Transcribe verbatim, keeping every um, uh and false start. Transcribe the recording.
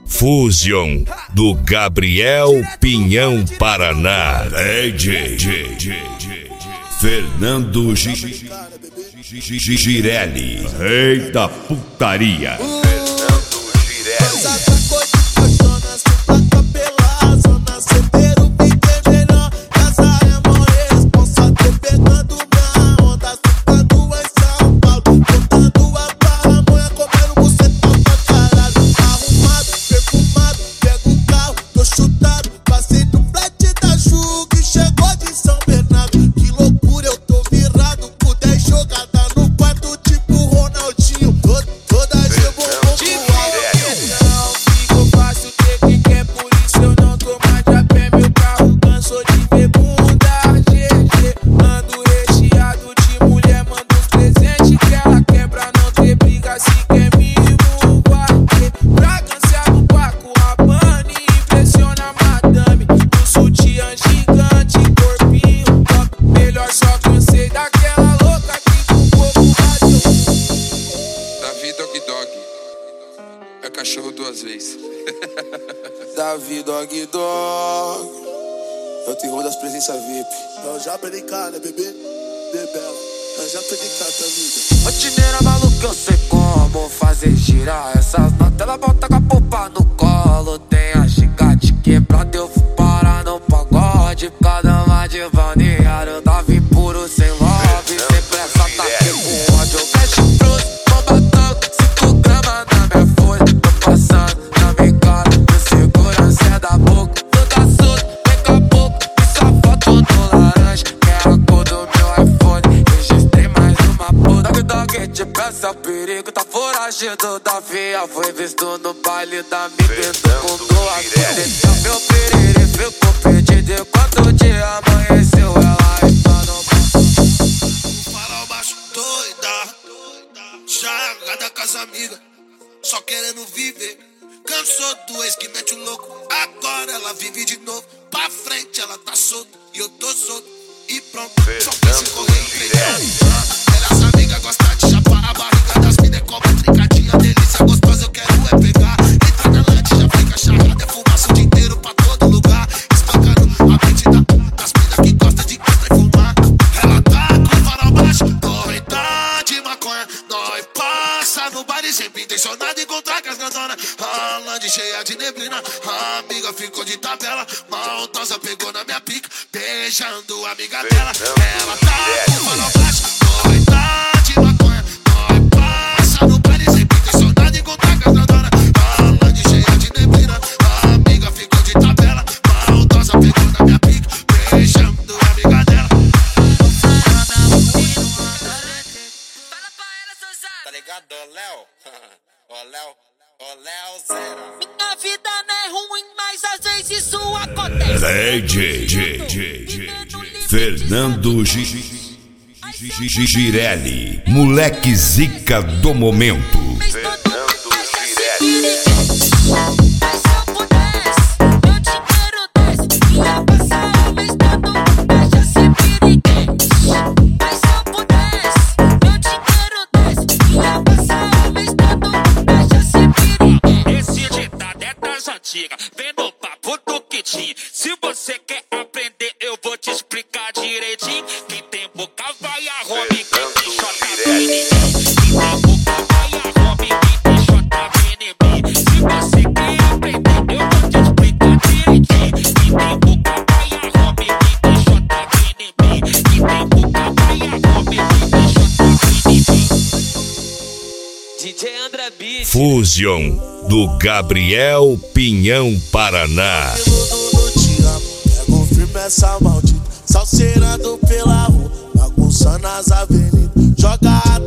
Fusion do Gabriel Pinhão Paraná. D J Fernando Girelli, rei da putaria. É cachorro duas vezes. Davi Dog Dog é o terror das presenças V I P. Eu já brincar, né, bebê? Bebela, eu já tô de cata, vida. Rotineira maluca, eu sei como fazer girar essas notas. Ela volta com a popa no colo. Tem a gigante quebrada, eu fui parar no pagode. Cada uma de balneário, Davi puro, sem love. Sem pressa, tá com ódio. Eu fecho pros bombatão, cinco gramas na minha folha. Tô passando na minha cara, meu segurança é da boca. Toda solta, daqui a pouco, e só foto no laranja, que é a cor do meu iPhone. Registrei mais uma puta. Dog Dog te peça, o perigo tá foragido. Davi foi visto no baile da amiga com duas vezes. Meu perere ficou perdido enquanto o dia amanheceu. Ela está no farol baixo, doida, jogada com as amigas, só querendo viver. Cansou do ex que mete o louco, agora ela vive de novo. Pra frente ela tá solta e eu tô solto. E pronto, só pensa em correr e treinar. Elas amigas gostam de chapar a barriga das minas, é como trincadinha, delícia gostosa, eu quero é pegar. Entra na lente, já fica charrada, é fumaça o dia inteiro pra todo lugar. Espancando a mente da, das minas que gosta de costa e fumar. Ela tá com o farol baixo, doida de maconha. Nós passa no baile sempre intencionado encontrar com as grandonas. A land cheia de neblina, a amiga ficou de tabela. Maldosa pegou na minha pica, beijando a amiga dela. Ela tá com o farol baixo, doida de maconha. Nós passa no baile sempre intencionado encontrar com as grandonas. A land cheia de neblina, a amiga ficou de tabela. Maldosa pegou na minha pica, beijando a amiga dela. Tá ligado, ô Léo? Ô Léo, ô Léo Zero. Minha vida não é ruim, mas às vezes isso acontece. D J Fernando Girelli, moleque zica do momento. Vem no papo do que tinha. Se você quer aprender, eu vou te explicar direitinho. Quem tem boca vai a Rome, quem tem chota vem em mim. Quem tem boca vai a Rome, quem tem chota vem em mim. Se você quer aprender, eu vou te explicar direitinho. Quem tem boca vai a Rome, quem tem chota vem em mim. Quem tem boca vai a Rome, quem tem chota vem em mim. D J André Beat. Fusion do Gabriel Pinhão Paraná. Pego firme essa maldita, salseirando pela rua, bagunçando as avenidas, joga a